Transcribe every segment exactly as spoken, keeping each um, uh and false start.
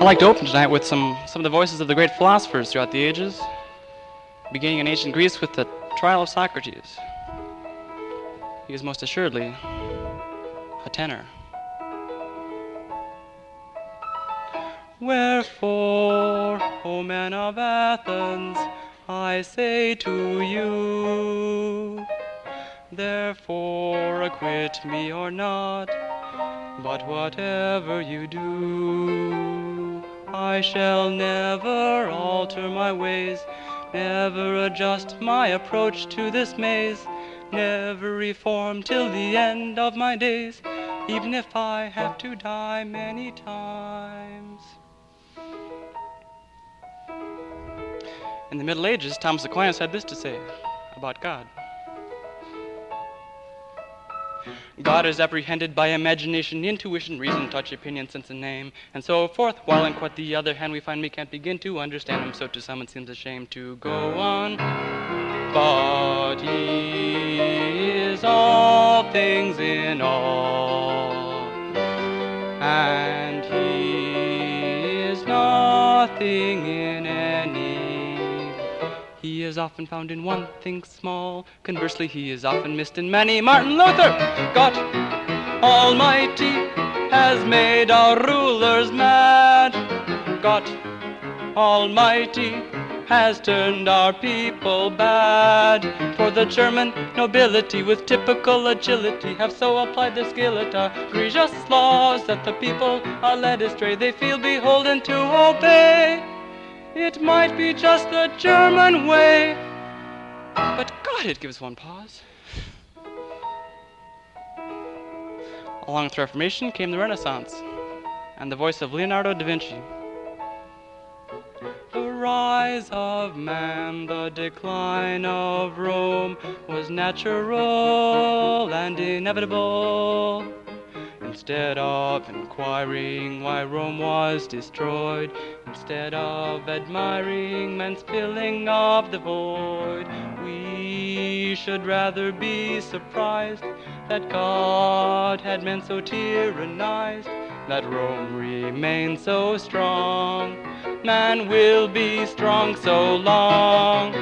I'd like to open tonight with some, some of the voices of the great philosophers throughout the ages, beginning in ancient Greece with the trial of Socrates. He is most assuredly a tenor. Wherefore, O men of Athens, I say to you, therefore acquit me or not, but whatever you do, I shall never alter my ways, never adjust my approach to this maze, never reform till the end of my days, even if I have to die many times. In the Middle Ages, Thomas Aquinas had this to say about God. God is apprehended by imagination, intuition, reason, touch, opinion, sense, and name, and so forth, while on quite the other hand we find we can't begin to understand him, so to some it seems a shame to go on. But he is all things in all, and he is nothing in any. He is often found in one thing small, conversely he is often missed in many. Martin Luther, God Almighty, has made our rulers mad. God Almighty has turned our people bad. For the German nobility with typical agility have so applied their skill at our egregious laws that the people are led astray. They feel beholden to obey. It might be just the German way, but God, it gives one pause. Along with the Reformation came the Renaissance and the voice of Leonardo da Vinci. The rise of man, the decline of Rome was natural and inevitable. Instead of inquiring why Rome was destroyed, instead of admiring man's filling of the void, we should rather be surprised that God had men so tyrannized, that Rome remained so strong. Man will be strong so long.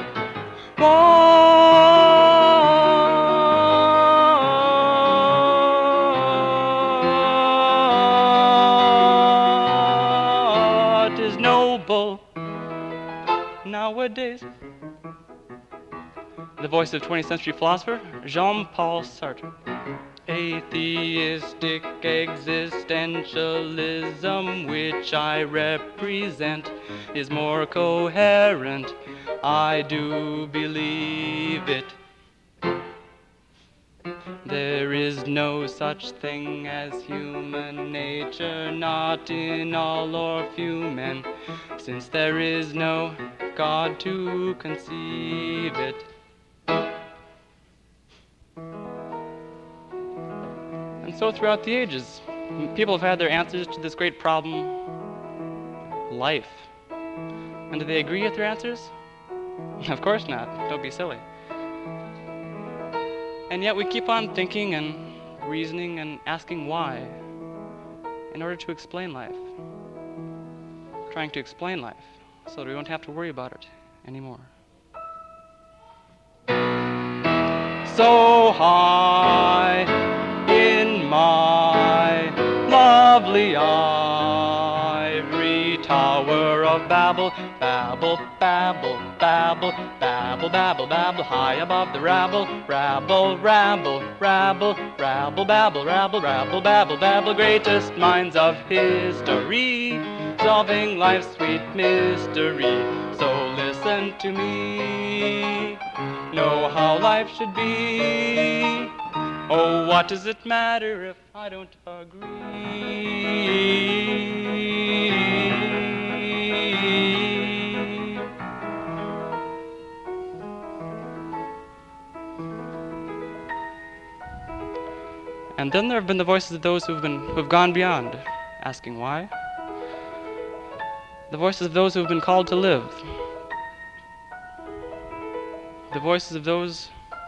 What is noble nowadays? The voice of twentieth century philosopher Jean-Paul Sartre. Atheistic existentialism, which I represent, is more coherent. I do believe it. There is no such thing as human nature, not in all or few men, since there is no God to conceive it. And so throughout the ages, people have had their answers to this great problem, life. And do they agree with their answers? Of course not. Don't be silly. And yet we keep on thinking and reasoning and asking why in order to explain life. Trying to explain life so that we won't have to worry about it anymore. So high in my lovely ivory tower of Babel, babble, babble, babble, babble, babble, babble, high above the rabble, rabble, rabble, rabble, rabble, babble, rabble, rabble, babble, babble, greatest minds of history, solving life's sweet mystery. So listen to me, know how life should be. Oh, what does it matter if I don't agree? And then there have been the voices of those who've been who've gone beyond, asking why. The voices of those who've been called to live. The voices of those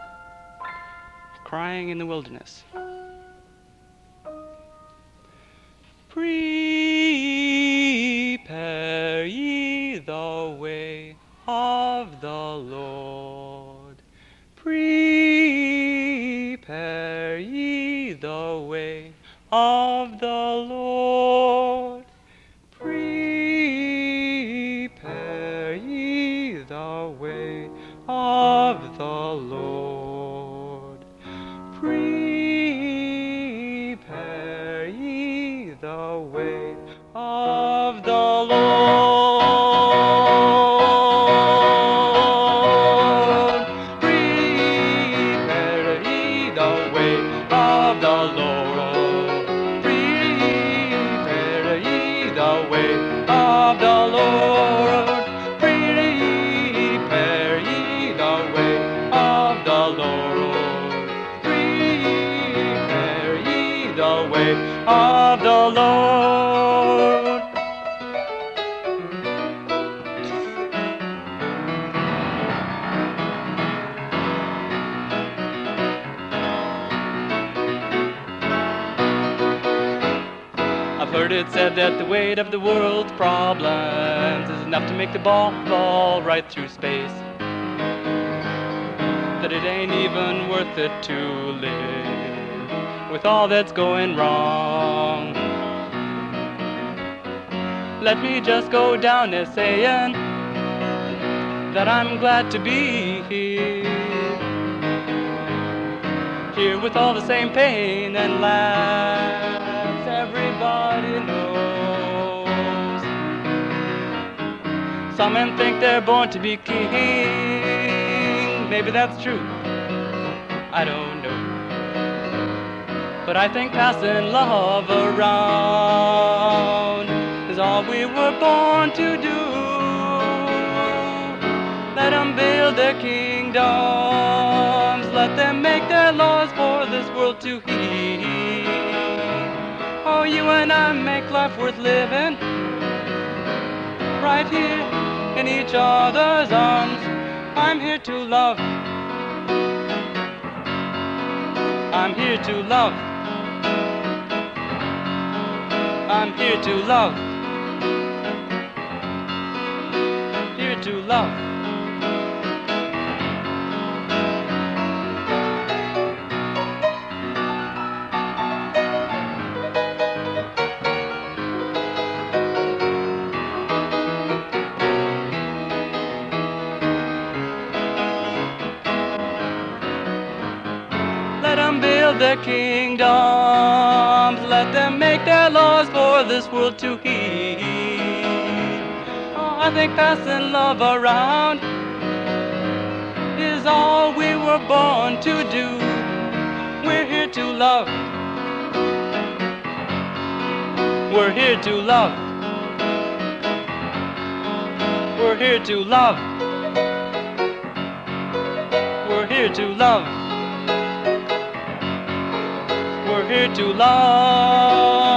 crying in the wilderness. Prepare the way of the Lord. Prepare ye the way of the Lord. Prepare ye the way of the Lord. Prepare ye the way of the Lord. Prepare ye the way of the Lord. Prepare ye the way of the Lord. Prepare ye the way of the Lord. I've heard it said that the weight of the world's problems is enough to make the ball fall right through space. That it ain't even worth it to live with all that's going wrong. Let me just go down as saying that I'm glad to be here, here with all the same pain and laughs everybody knows. Some men think they're born to be king. Maybe that's true, I don't know. But I think passing love around is all we were born to do. Let them build their kingdoms, let them make their laws for this world to heed. Oh, you and I make life worth living, right here in each other's arms. I'm here to love, I'm here to love, I'm here to love, here to love. Let them build their kingdoms, let them make their laws for this world to heed. Oh, I think passing love around is all we were born to do. We're here to love, we're here to love, we're here to love, we're here to love, we're here to love.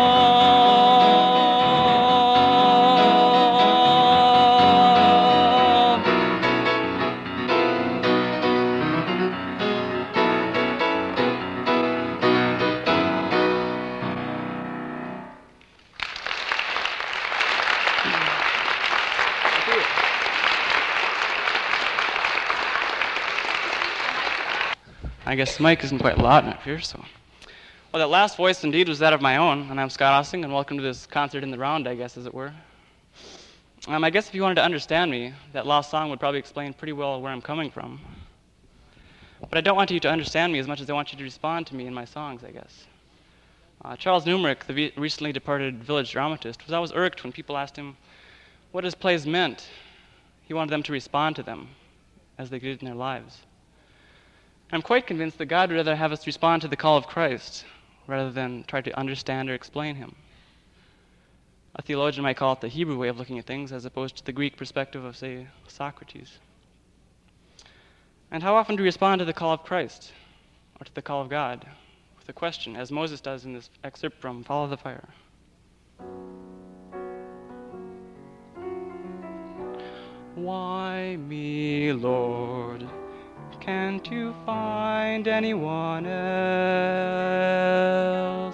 I guess the mic isn't quite loud enough here, so. Well, that last voice indeed was that of my own, and I'm Scott Ossing, and welcome to this concert in the round, I guess, as it were. Um, I guess if you wanted to understand me, that last song would probably explain pretty well where I'm coming from. But I don't want you to understand me as much as I want you to respond to me in my songs, I guess. Uh, Charles Numerick, the re- recently departed village dramatist, was always irked when people asked him what his plays meant. He wanted them to respond to them as they did in their lives. I'm quite convinced that God would rather have us respond to the call of Christ rather than try to understand or explain him. A theologian might call it the Hebrew way of looking at things as opposed to the Greek perspective of, say, Socrates. And how often do we respond to the call of Christ or to the call of God with a question, as Moses does in this excerpt from Follow the Fire? Why me, Lord? Can't you find anyone else?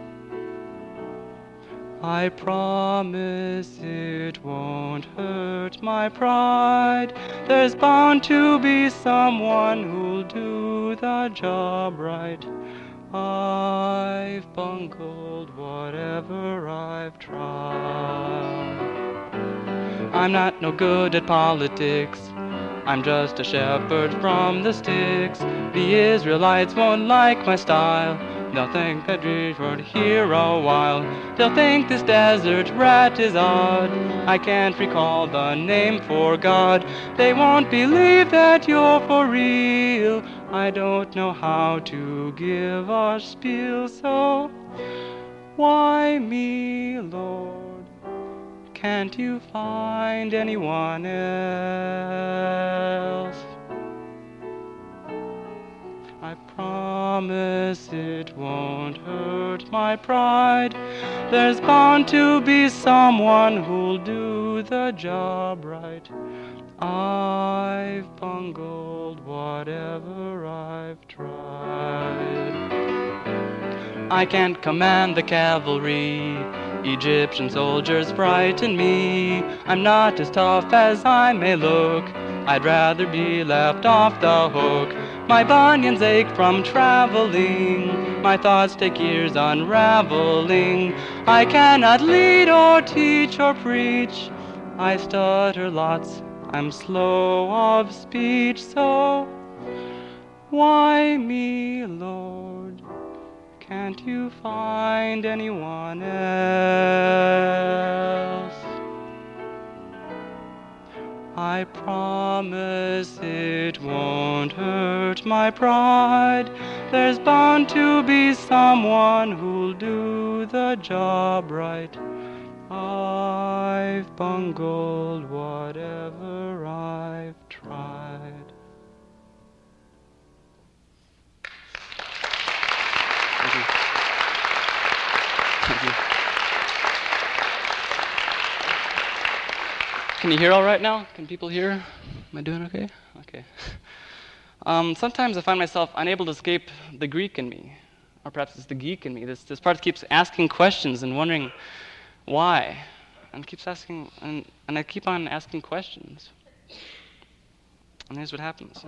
I promise it won't hurt my pride. There's bound to be someone who'll do the job right. I've bungled whatever I've tried. I'm not no good at politics. I'm just a shepherd from the sticks. The Israelites won't like my style. They'll think I'd be here a while. They'll think this desert rat is odd. I can't recall the name for God. They won't believe that you're for real. I don't know how to give a spiel. So why me, Lord? Can't you find anyone else? I promise it won't hurt my pride. There's bound to be someone who'll do the job right. I've bungled whatever I've tried. I can't command the cavalry. Egyptian soldiers frighten me. I'm not as tough as I may look. I'd rather be left off the hook. My bunions ache from traveling. My thoughts take years unraveling. I cannot lead or teach or preach. I stutter lots. I'm slow of speech. So why me, Lord? Can't you find anyone else? I promise it won't hurt my pride. There's bound to be someone who'll do the job right. I've bungled whatever I've tried. Thank you. Thank you. Can you hear all right now? Can people hear? Am I doing okay? Okay. Um, sometimes I find myself unable to escape the Greek in me, or perhaps it's the geek in me. This this part keeps asking questions and wondering why, and keeps asking, and, and I keep on asking questions. And here's what happens.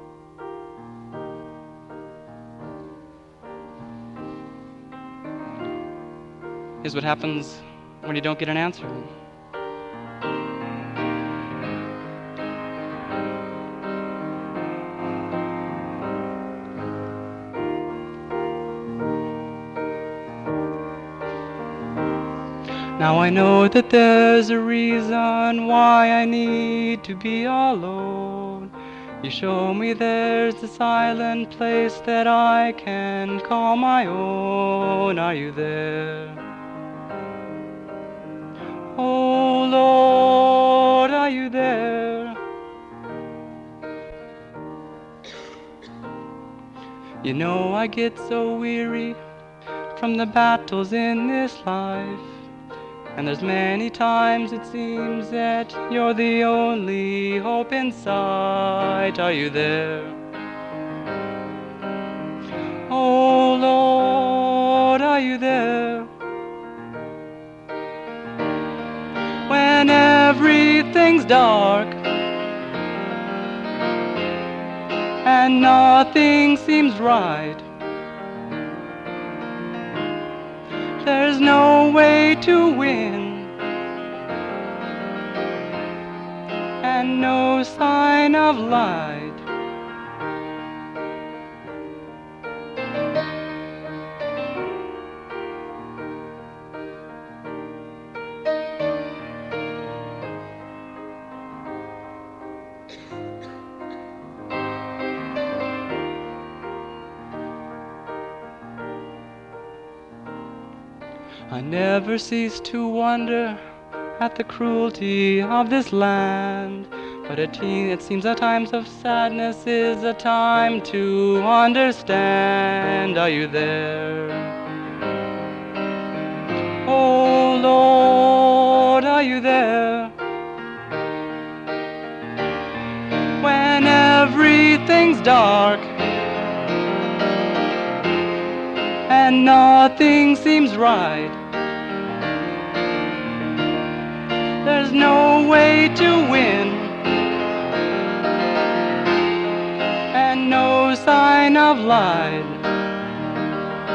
Here's what happens when you don't get an answer. Now I know that there's a reason why I need to be alone. You show me there's a silent place that I can call my own. Are you there? Oh Lord, are you there? You know I get so weary from the battles in this life. And there's many times it seems that you're the only hope in sight. Are you there? Oh Lord, are you there? When everything's dark and nothing seems right, there's no way to win, and no sign of light. I never cease to wonder at the cruelty of this land, but it, te- it seems that times of sadness is a time to understand. Are you there? Oh Lord, are you there? When everything's dark and nothing seems right, there's no way to win, and no sign of light.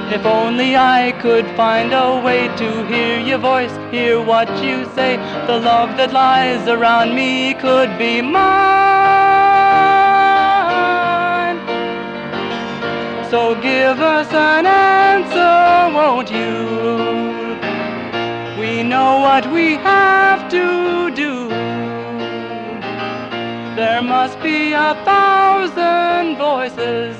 If only I could find a way to hear your voice, hear what you say, the love that lies around me could be mine. So give us an answer, won't you? We know what we have to do. There must be a thousand voices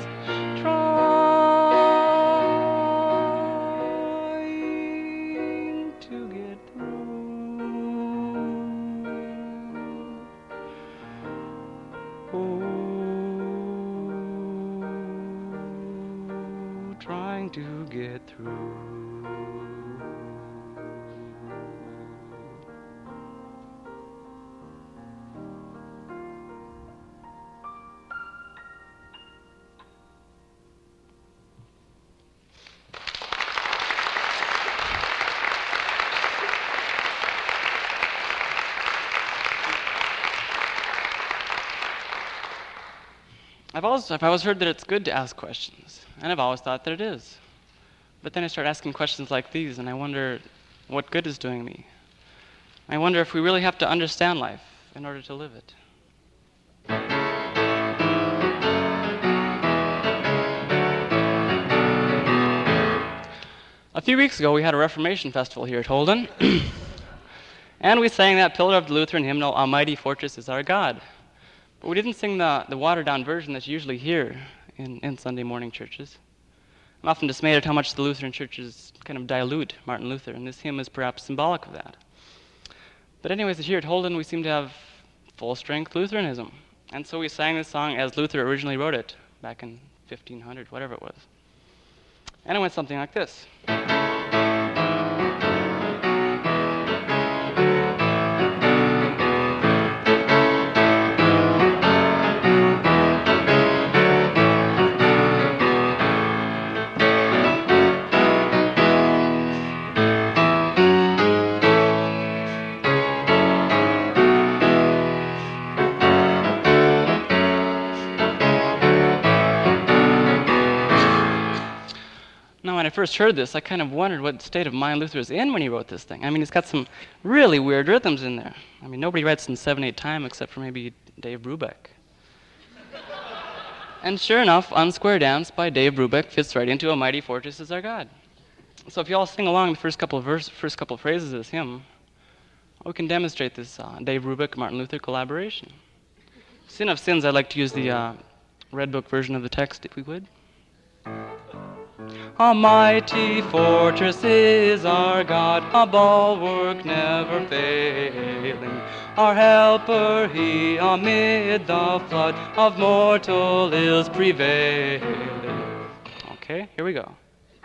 trying to get through. Oh, trying to get through. I've always, I've always heard that it's good to ask questions, and I've always thought that it is. But then I start asking questions like these, and I wonder what good is doing me. I wonder if we really have to understand life in order to live it. A few weeks ago, we had a Reformation festival here at Holden, and we sang that pillar of the Lutheran hymnal, "Almighty Fortress is Our God." But we didn't sing the, the watered-down version that's usually here in, in Sunday morning churches. I'm often dismayed at how much the Lutheran churches kind of dilute Martin Luther, and this hymn is perhaps symbolic of that. But anyways, here at Holden, we seem to have full-strength Lutheranism. And so we sang this song as Luther originally wrote it, back in fifteen hundred, whatever it was. And it went something like this. When I first heard this, I kind of wondered what state of mind Luther was in when he wrote this thing. I mean, he's got some really weird rhythms in there. I mean, nobody writes in seven eight time except for maybe Dave Brubeck. And sure enough, Unsquare Dance by Dave Brubeck fits right into "A Mighty Fortress is Our God." So if you all sing along the first couple of verse, first couple of phrases of this hymn, we can demonstrate this uh, Dave Brubeck-Martin Luther collaboration. Sin of Sins, I'd like to use the uh, Red Book version of the text, if we would. A mighty fortress is our God, a bulwark never failing. Our helper he amid the flood of mortal ills prevailing. Okay, here we go.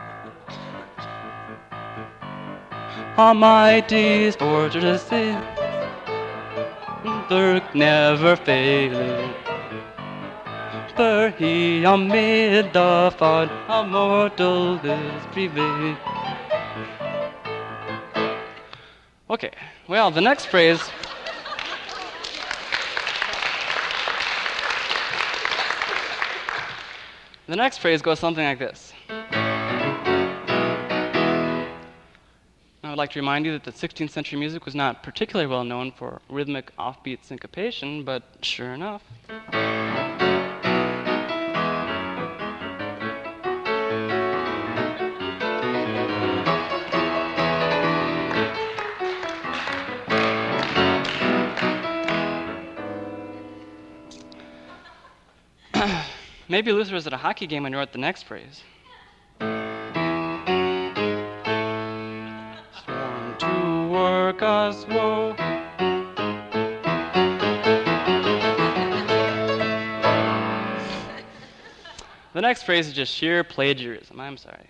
A mighty fortress is bulwark never failing. For he amid the flood of mortal ills prevail. Okay, well, the next phrase. The next phrase goes something like this. I would like to remind you that the sixteenth century music was not particularly well known for rhythmic offbeat syncopation, but sure enough. Maybe Luther was at a hockey game when he wrote the next phrase. Sworn to work us woe. The next phrase is just sheer plagiarism. I'm sorry.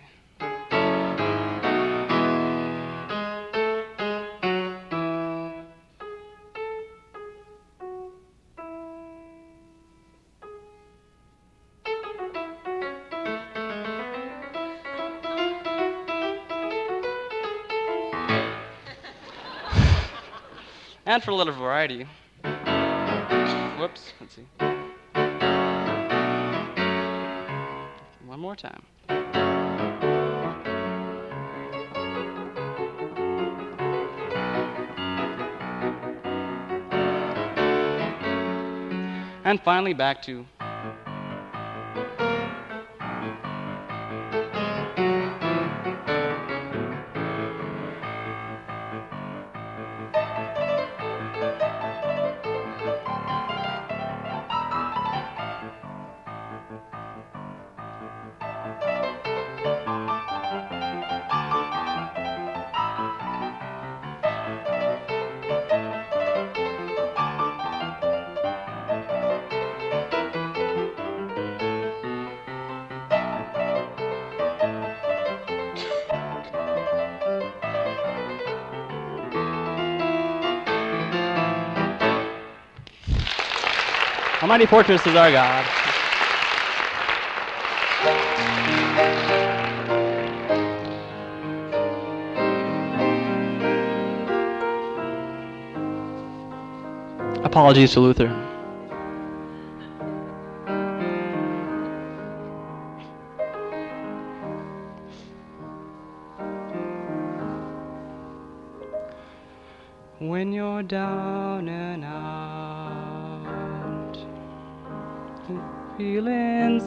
And for a little variety, whoops, let's see. One more time. and finally back to A mighty fortress is our God. Apologies to Luther. When you're down and out, feeling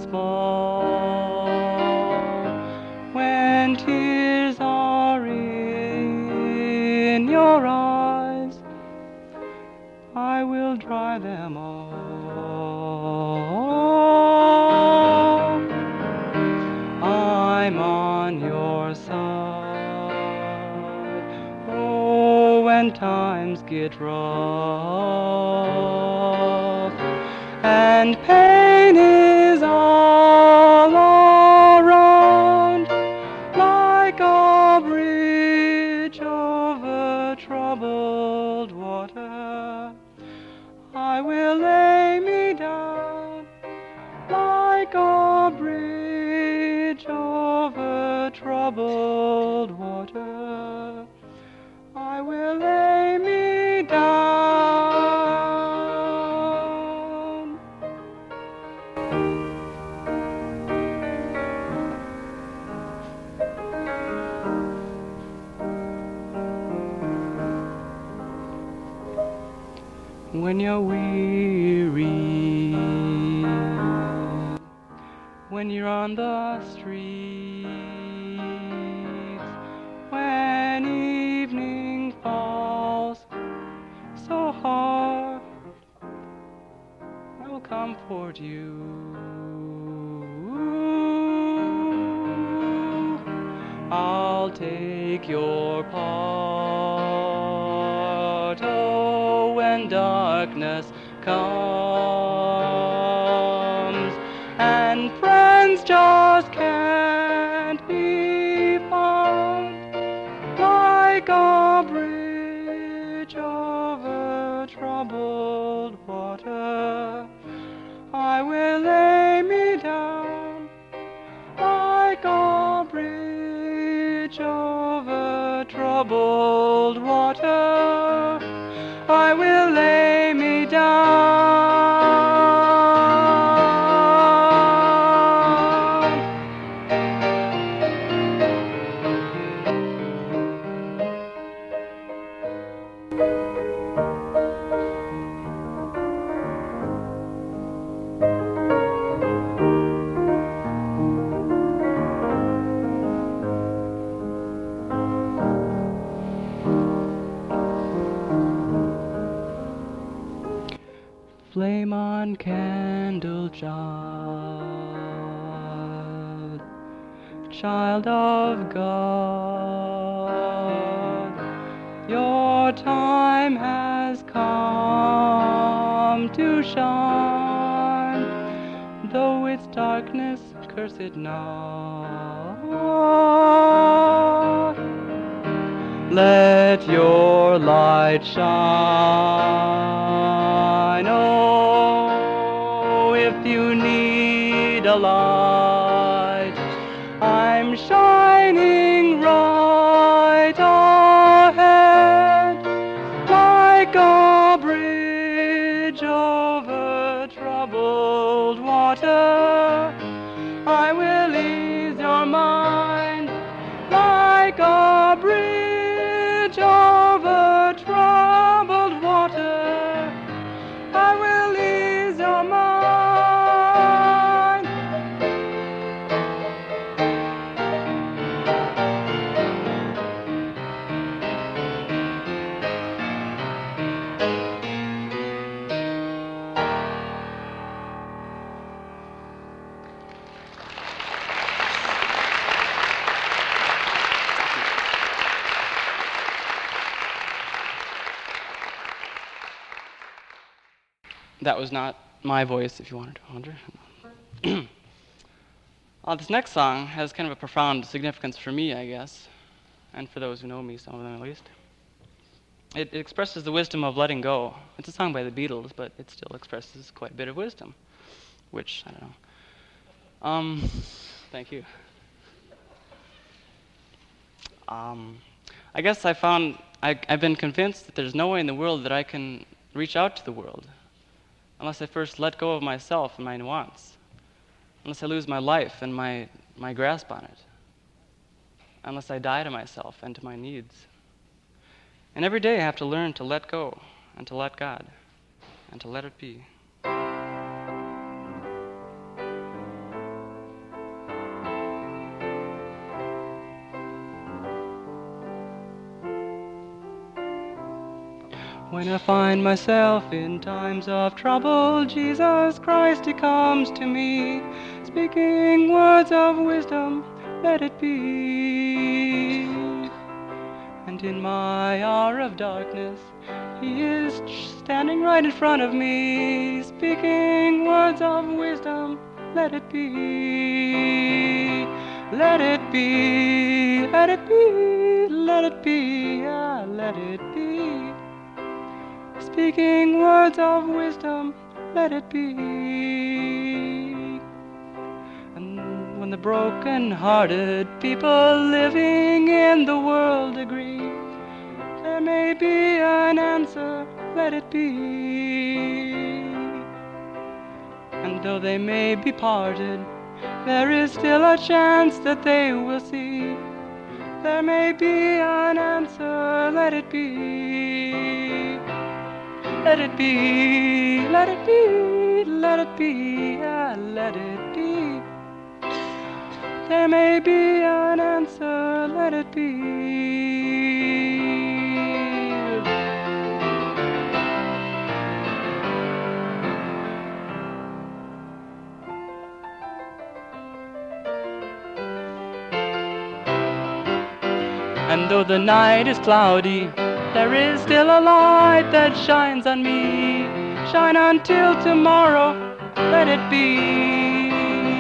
small, when tears are in your eyes, I will dry them all. I'm on your side. Oh, when times get rough and pain is all around, like a bridge over troubled water, I will lay me down. Like a bridge over troubled water, I will lay me down. When you're weary, when you're on the streets, when evening falls so hard, I will comfort you. I'll take your part. Oh, when darkness comes and friends just can't be found, like a bridge over troubled water, I will lay me down. Like a bridge over troubled water, I will lay me down. Flame on candle child, child of God, your time has come to shine, though its darkness curse it not. Let your light shine. Oh, if you need a light, I'm shining right ahead, like a bridge over troubled water. I will ease your mind, like a bridge over troubled water. I will ease your mind. that was not my voice, if you wanted to wonder. uh, this next song has kind of a profound significance for me, I guess, and for those who know me, some of them at least. It, it expresses the wisdom of letting go. It's a song by the Beatles, but it still expresses quite a bit of wisdom, which, I don't know. Um, thank you. Um, I guess I found, I, I've been convinced that there's no way in the world that I can reach out to the world unless I first let go of myself and my wants, unless I lose my life and my, my grasp on it, unless I die to myself and to my needs. And every day I have to learn to let go and to let God and to let it be. When I find myself in times of trouble, Jesus Christ, He comes to me, speaking words of wisdom, let it be. And in my hour of darkness, He is standing right in front of me, speaking words of wisdom, let it be. Let it be, let it be, let it be, ah, let it be. Speaking words of wisdom, let it be. And when the broken-hearted people living in the world agree, there may be an answer, let it be. And though they may be parted, there is still a chance that they will see. There may be an answer, let it be. Let it be, let it be, let it be, ah, let it be. There may be an answer, let it be. And though the night is cloudy, there is still a light that shines on me. Shine until tomorrow, let it be.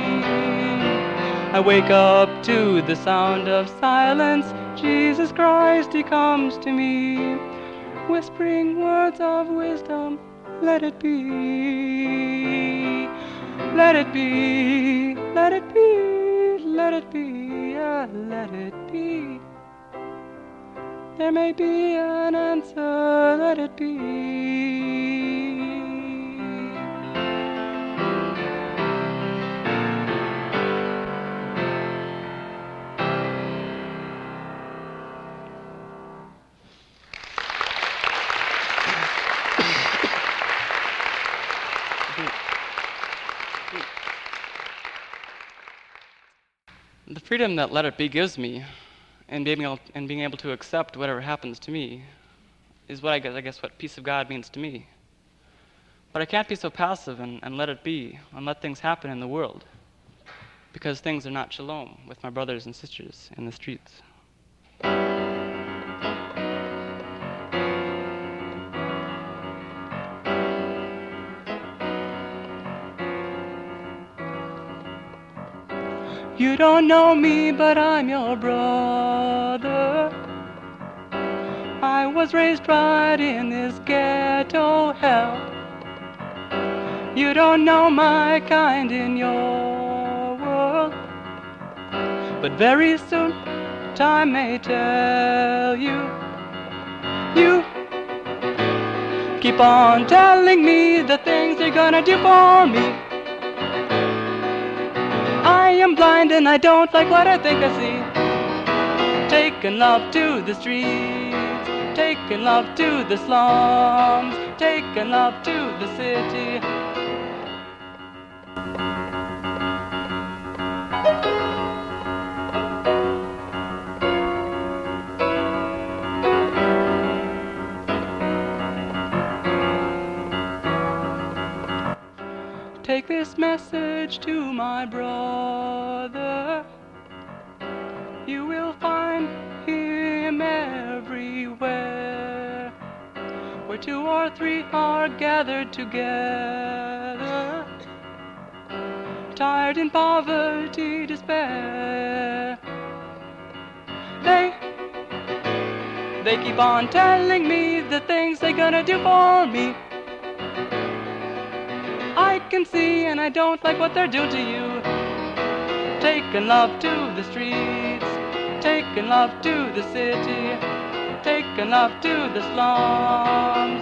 I wake up to the sound of silence. Jesus Christ, He comes to me, whispering words of wisdom, let it be. Let it be, let it be, let it be, ah, let it be. There may be an answer, let it be. The freedom that let it be gives me, and being able, and being able to accept whatever happens to me, is what I guess, I guess what peace of God means to me. But I can't be so passive and, and let it be, and let things happen in the world, because things are not shalom with my brothers and sisters in the streets. You don't know me, but I'm your brother. I was raised right in this ghetto hell. You don't know my kind in your world, but very soon time may tell you. You keep on telling me the things you're gonna do for me. I am blind and I don't like what I think I see. Taking love to the streets, taking love to the slums, taking love to the city. Take this message to my brother. You will find him everywhere. Where two or three are gathered together, tired in poverty, despair. They, they keep on telling me the things they're gonna do for me. I can see and I don't like what they're doing to you. Taking love to the streets, taking love to the city, taking love to the slums,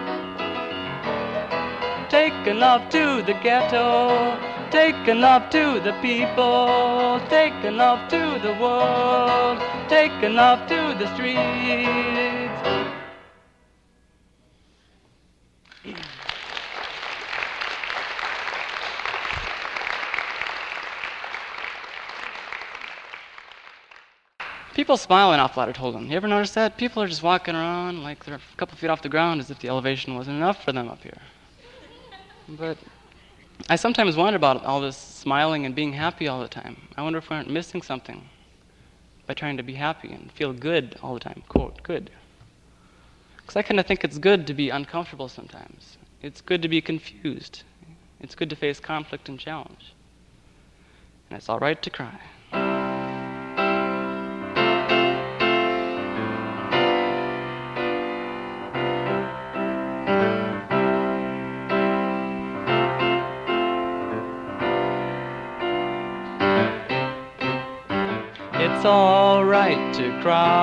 taking love to the ghetto, taking love to the people, taking love to the world, taking love to the streets. People smile an awful lot at Holden. You ever notice that? People are just walking around like they're a couple feet off the ground as if the elevation wasn't enough for them up here. But I sometimes wonder about all this smiling and being happy all the time. I wonder if we aren't missing something by trying to be happy and feel good all the time, quote, good. Because I kind of think it's good to be uncomfortable sometimes. It's good to be confused. It's good to face conflict and challenge. And it's all right to cry. It's all right to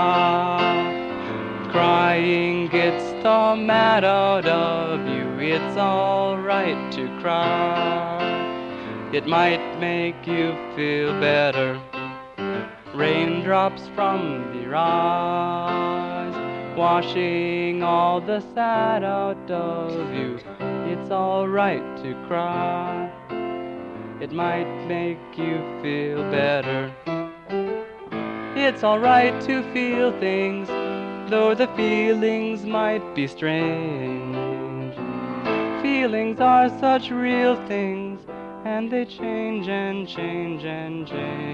cry. Crying gets the mad out of you. It's all right to cry. It might make you feel better. Raindrops from your eyes, washing all the sad out of you. It's all right to cry. It might make you feel better. It's all right to feel things, though the feelings might be strange. Feelings are such real things, and they change and change and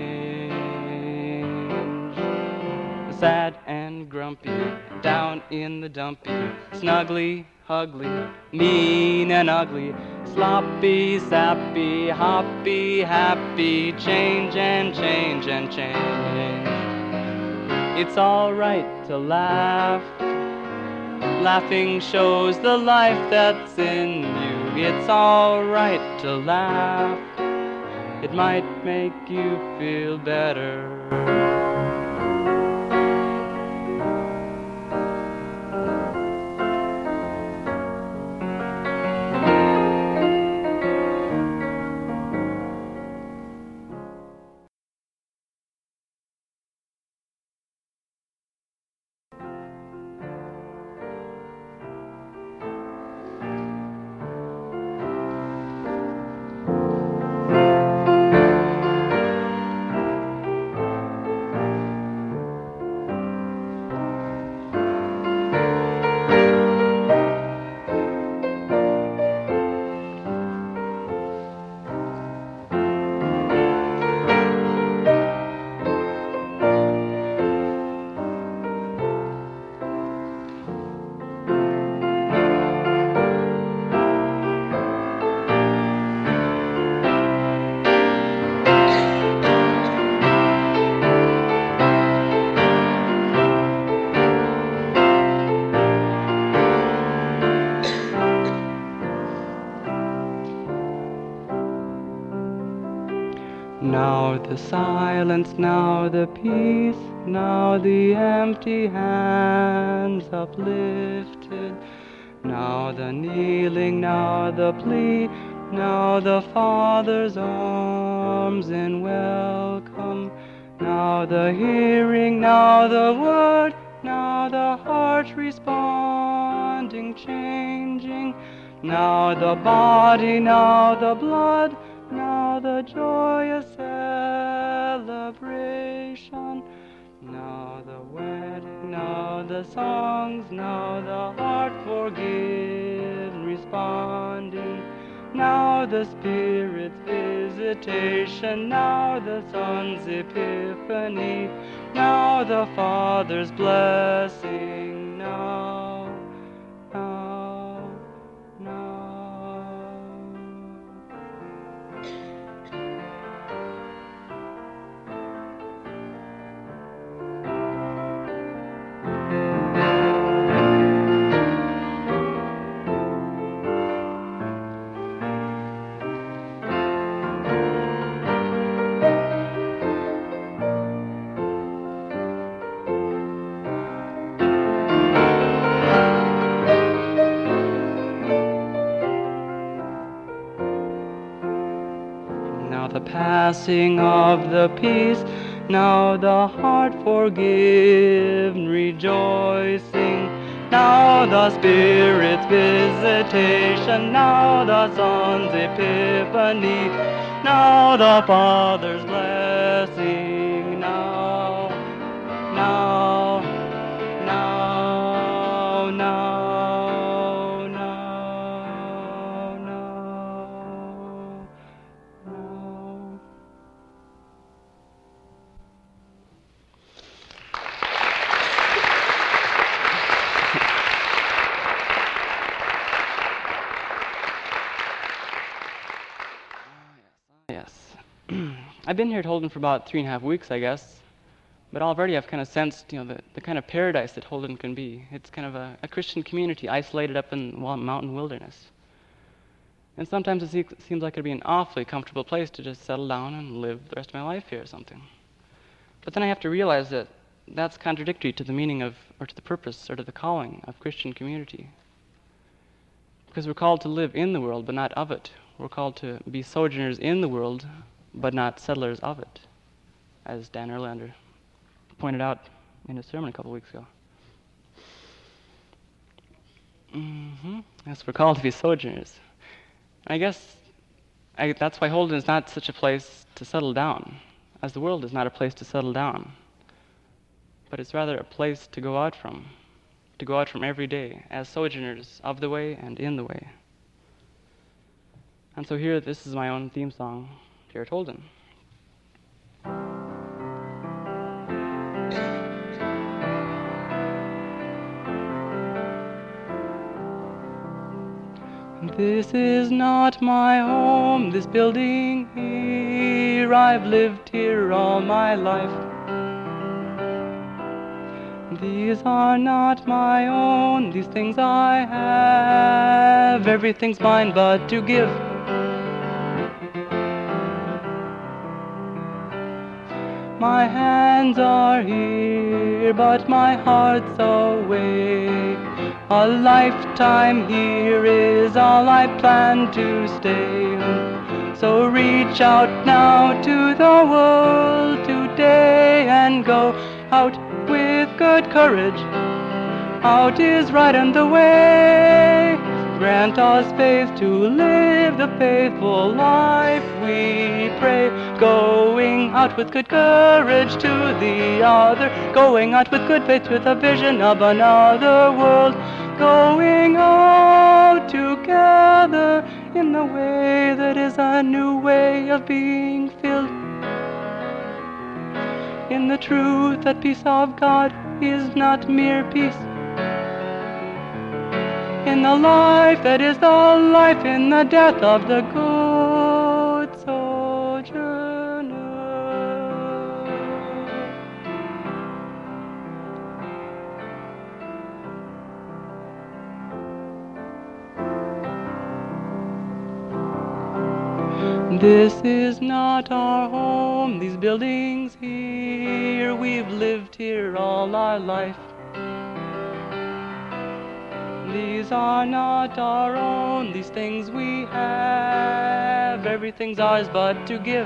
change. Sad and grumpy, down in the dumpy, snuggly, ugly, mean and ugly, sloppy, sappy, hoppy, happy, change and change and change. It's all right to laugh. Laughing shows the life that's in you. It's all right to laugh. It might make you feel better. Now the silence, now the peace, now the empty hands uplifted, now the kneeling, now the plea, now the Father's arms in welcome, now the hearing, now the word, now the heart responding, changing, now the body, now the blood, now the joyous celebration, now the wedding, now the songs, now the heart forgiven, responding, now the Spirit's visitation, now the Son's epiphany, now the Father's blessing, now, now. passing of the peace. Now the heart forgiven, rejoicing. Now the Spirit's visitation. Now the Son's epiphany. Now the Father's blessing. Now, now, now, now, now, now, now. Yes. I've been here at Holden for about three and a half weeks, I guess. But already I've kind of sensed, you know, the, the kind of paradise that Holden can be. It's kind of a, a Christian community isolated up in the mountain wilderness. And sometimes it se- seems like it'd be an awfully comfortable place to just settle down and live the rest of my life here or something. But then I have to realize that that's contradictory to the meaning of, or to the purpose, or to the calling of Christian community. Because we're called to live in the world, but not of it. We're called to be sojourners in the world, but not settlers of it, as Dan Erlander pointed out in his sermon a couple weeks ago. Mm-hmm. Yes, we're called to be sojourners. And I guess I, that's why Holden is not such a place to settle down, as the world is not a place to settle down, but it's rather a place to go out from, to go out from every day as sojourners of the way and in the way. And so here, this is my own theme song here at Holden. This is not my home, this building here. I've lived here all my life. These are not my own, these things I have. Everything's mine but to give. My hands are here, but my heart's away. A lifetime here is all I plan to stay. So reach out now to the world today and go out with good courage. Out is right and the way. Grant us faith to live the faithful life, we pray. Going out with good courage to the other. Going out with good faith with a vision of another world. Going out together in the way that is a new way of being filled. In the truth that peace of God is not mere peace. In the life that is the life, in the death of the good sojourner. This is not our home, these buildings here. We've lived here all our life. These are not our own, these things we have. Everything's ours but to give.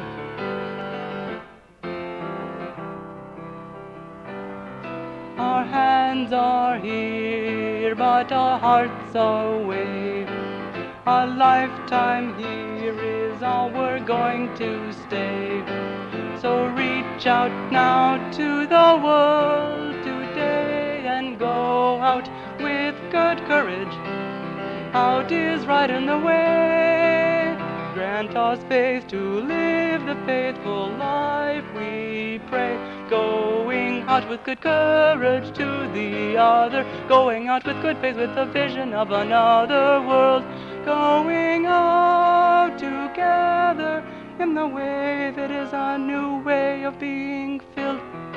Our hands are here, but our hearts away. A lifetime here is all we're going to stay. So reach out now to the world today and go out with good courage. Out is right in the way. Grant us faith to live the faithful life, we pray. Going out with good courage to the other. Going out with good faith with the vision of another world. Going out together in the way that is a new way of being filled.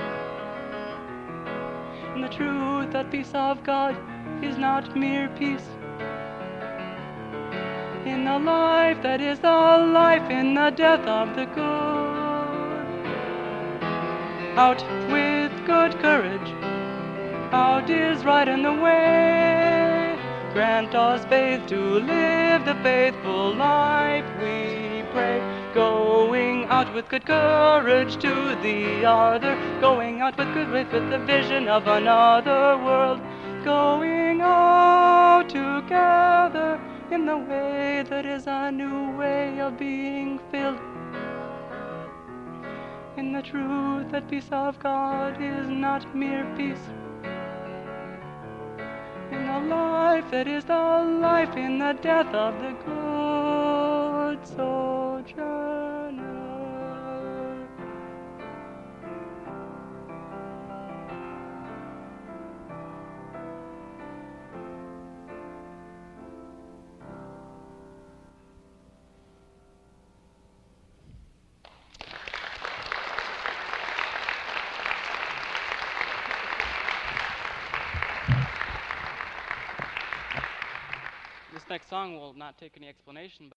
In the truth that peace of God is not mere peace. In the life that is the life, in the death of the good. Out with good courage, out is right in the way. Grant us faith to live the faithful life, we pray. Going out with good courage to the other, going out with good faith with the vision of another world, going out together in the way that is a new way of being filled in the truth that peace of God is not mere peace, in the life that is the life, in the death of the good sojourner. This next song will not take any explanation.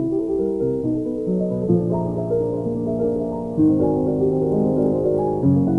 Thank you.